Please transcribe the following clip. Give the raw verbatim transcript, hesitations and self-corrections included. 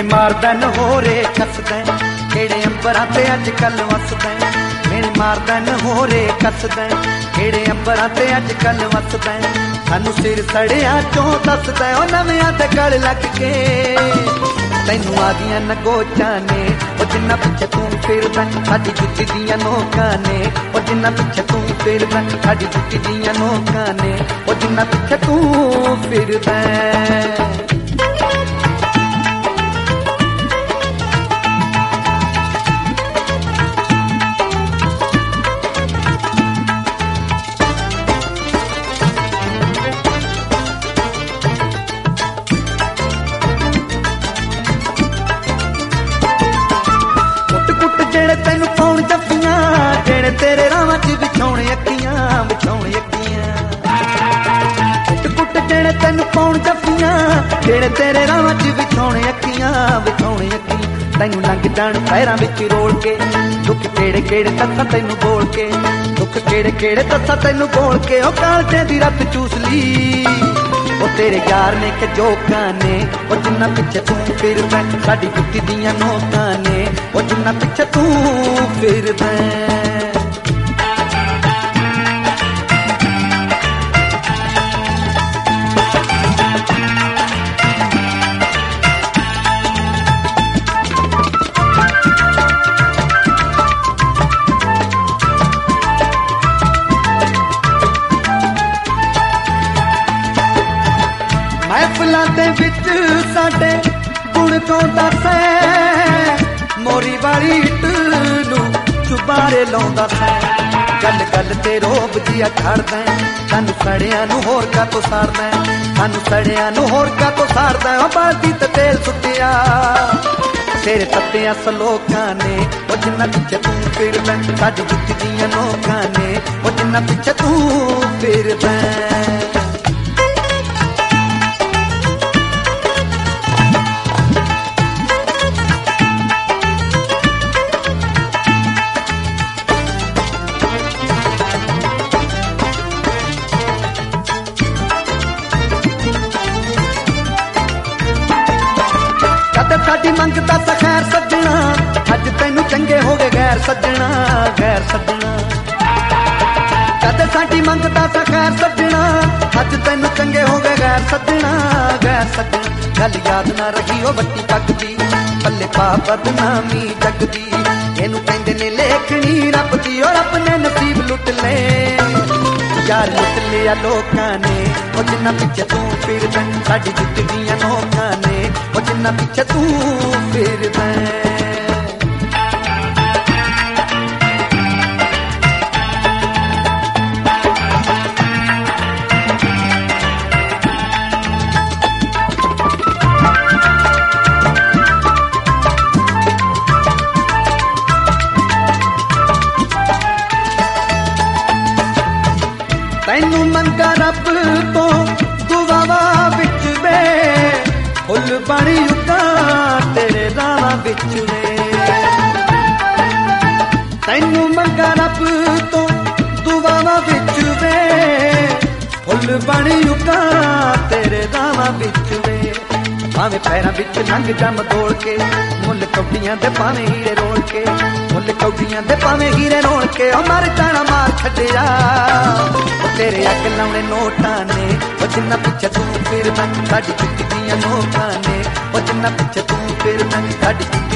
मारदा नहोरे कसदा केड़े अंबरां ते अज कल वसदा मेरे मारदा नहोरे कसदा केड़े अंबरां ते अज कल वसदा सानू सिर सड़िया चों दसदा ओ नवियां ते गल लग के तैनू आ गईयां नगोचां ने ओ जिन्ना पिछे तू फिरदा साडी जुत्ती दियां नोकां ने ओ जिन्ना पिछे तू फिरदा साडी जुत्ती दियां नोकां ने ओ जिन्ना पिछे तू फिरदा जेड़े तेनू पाउण जफ्फियां जेड़े तेरे रावां च बिछाउण अक्खियां बिछाउण अक्खियां कुट कुट जेड़े तेनू पाउण जफ्फियां जेड़े तेरे रावां च बिछाउण अक्खियां बिछाउण अक्खियां तैनू लंघ जाण पैरां विच रोल के दुख केड़े केड़े दस्सां तैनू बोल के दुख केड़े केड़े दस्सां तैनू बोल के ओ कालजे दी रत चूस ली ओ तेरे यार ने के जोकां ने ओ जिन्ना पिछे तू फिरदा साडी जुत्ती दियां नोकां ने ओ जिन्ना पिछे तू फिरदा महफिलां दे विच साडे गुण तो दसै मोरी वाली इट नू चुबारे लाउंदा सै गल गल ते रोब जिया छड़दा सानू सड़ियां नू होर का तो सारदा सानू सड़ियां नू होर का तो सारदा ओ बाल्टी ते तेल सुट्टिया तेरे तत्तियां सलोकां ने ओ जिन्ना पिछे तू फिरदा साडी जुत्ती दियां नोकां ने ओ जिन्ना पिछे तू फिरदा साडी मंगदा सा खैर सजना अज तैनू चंगे हो गए गैर सजना गैर सजना कदे साडी मंगदा सा खैर सजना अज तैनू चंगे हो गए गैर सजना गैर सजना गल याद ना रही ओ वट्टी पग दी पल्ले पा बदनामी जग दी इनू कहंदे ने लेखनी रब दी ओ रब ने नसीब लुट ले यार लुट लिया लोकां ने ओ जिन्ना पिछे तू फिरदा साडी जुत्ती दियां नोकां ने ओ जिन्ना पिछे तू फिरदा तैनू मंगा रब तो दुआवा विच वे फुल बणी उगा तेरे रावां विच वे तैनू मंगा रब तो दुआवा विच वे फुल बणी उगा तेरे रावां विच वे भावें पैरां विच लंघ जम दौड़ के मुल कौडियां दे भावें हीरे रोल के मुल कौडियां दे भावें हीरे रोल के ओ मर जाना मार छड्डिया तेरे अग लाउणे नोटां ने ओ जिन्ना पिछे तू फिरदा साडी जुत्ती दियां नोकां ने ओ जिन्ना पिछे तू फिरदा साडी